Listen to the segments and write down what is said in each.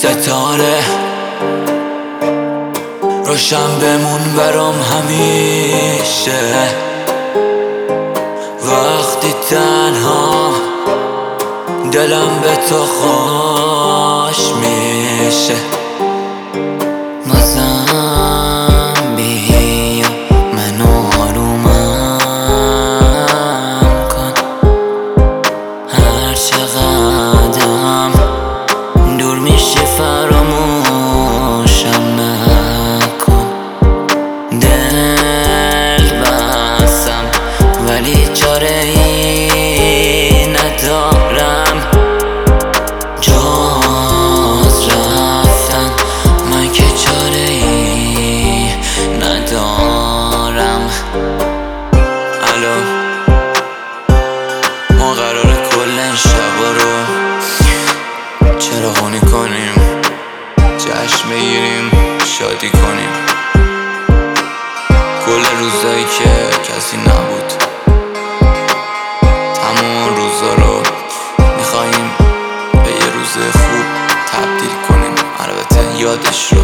ستاره روشن بمون برام همیشه. وقتی تنها دلم به تو خوش میشه. بازم بیا منو آرومم کن، هر چقدرم دور میشه فراموشم نکن. دل بستم ولی چاره ای ندارم جز رفتن، من که چاره ای ندارم. الان ما قراره کل این شبا رو چراغونی کنیم، جشن بگیریم، شادی کنیم. کل روزایی که کسی نبود، تمام روزا رو میخواییم به یه روز خوب تبدیل کنیم، البته یادش رو.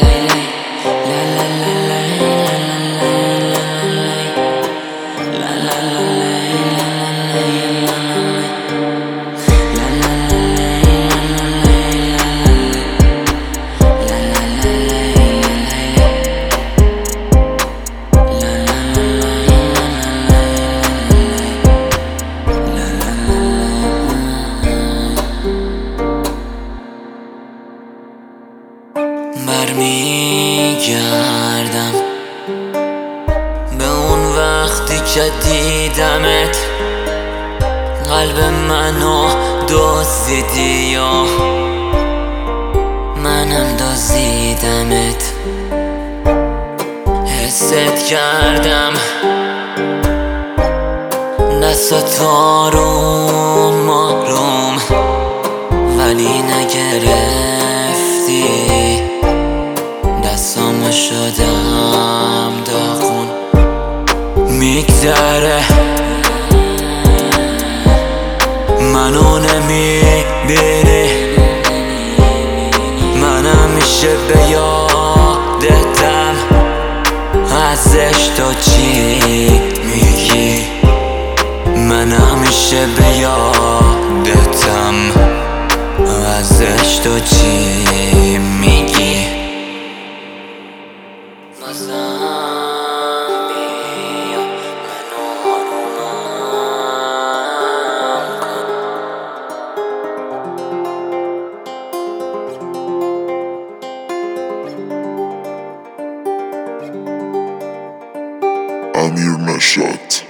برمیگردم به اون وقتی که دیدمت، قلب منو دزدیدی و منم دزدیدمت. حست کردم دستات آروم آروم، ولی نگرفتی دستامو، شدم داغون. میگذره منو نمیبینی، من همیشه به یادتم. ازش تو چی میگی؟ من همیشه به یادتم. ازش تو چی میگی؟ بازم بیا منو آرومم کن. امیر نشاط.